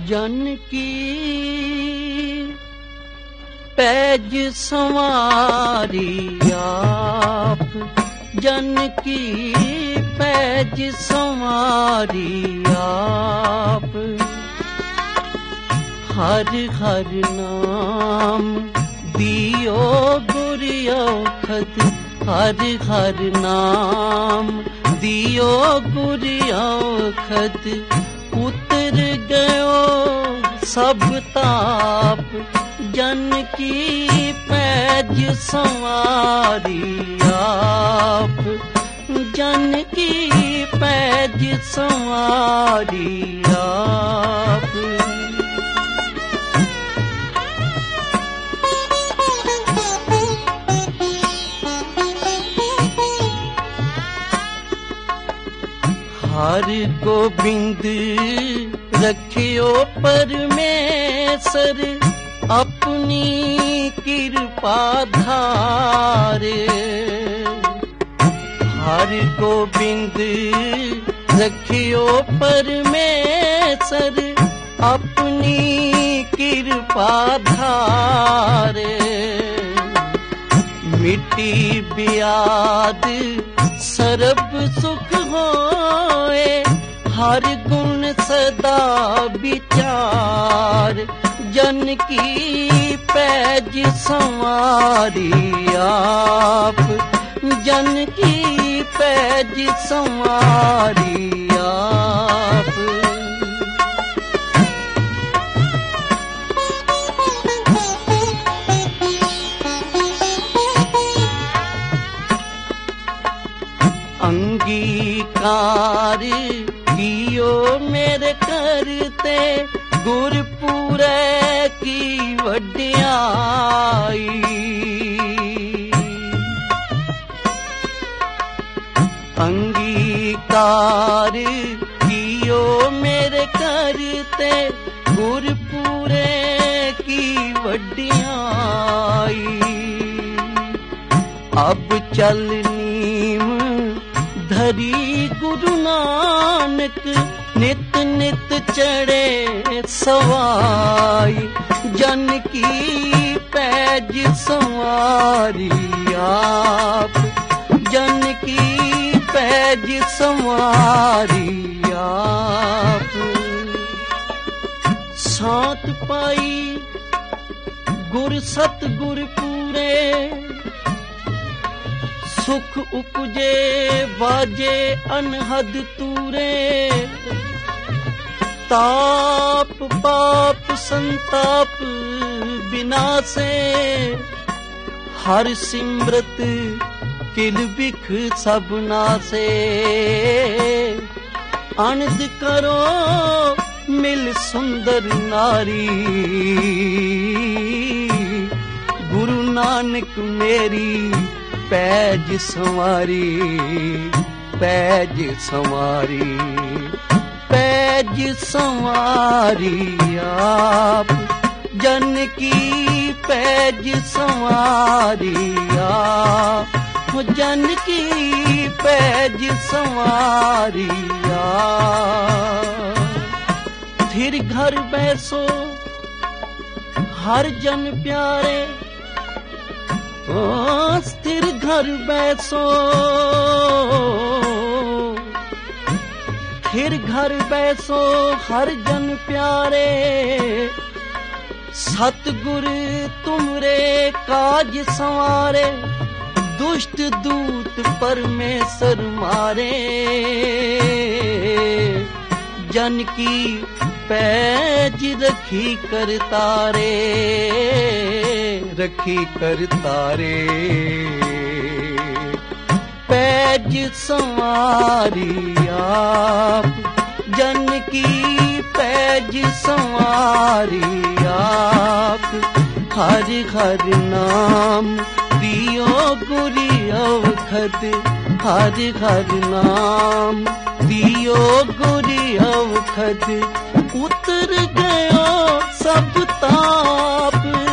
जनकी पैज संवारी आप, जनकी पैज संवारी आप। हर हर नाम दियो गुरि औखद, हर हर नाम दियो गुरि औखद। उतर गयो सब ताप, जनकी पैज संवारी आप, जनकी पैज संवारी आप। हर गोबिंद रखियो परमेसर, अपनी कृपा धारे। हर गोबिंद रखियो परमेसर, अपनी कृपा धारे। मिट्टी बियाद सर्ब सुख होए, हर गुण सदा विचार। जनकी पैज संवारी आप, जनकी पैज संवारी आप। अंगीकार कियो मेरे करते, गुरपुरे की वड्याई। अंगीकार कियो मेरे करते, गुरपुरे की वड्याई। अब चल नीम धरी गुरु नानक, नित नित चढ़े सवाई। जनकी पैज संवारी आप, जनकी पैज संवारी आप। सात पाई गुर सतगुर पूरे, सुख उपजे बाजे अनहद तूरे। ताप पाप संताप विनाशे, हर सिमरत किल बिख सब नासे। अनद करो मिल सुंदर नारी, गुरु नानक मेरी पैज संवारी, पैज संवारी, पैज संवारी आप। जनकी पैज संवारी आप, जनकी पैज संवारी आप। फिर घर बैसो हर जन प्यारे, स्थिर घर बैसो, फिर घर बैसो हर जन प्यारे। सतगुर तुमरे काज संवारे, दुष्ट दूत परमेश्वर मारे। जनकी पैज रखी कर तारे, रखी कर तारे। पैज संवारी आप, जनकी पैज संवारी आप। हर हर नाम दियो गुरि औखद, हर हर नाम दियो गुरि औखद। उतर गयो सब ताप,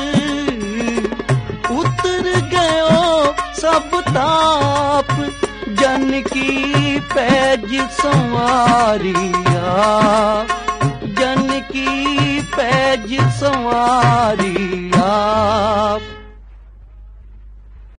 उतर गयो सब ताप। जनकी पैज संवारी आप, जनकी सज संवारी आप।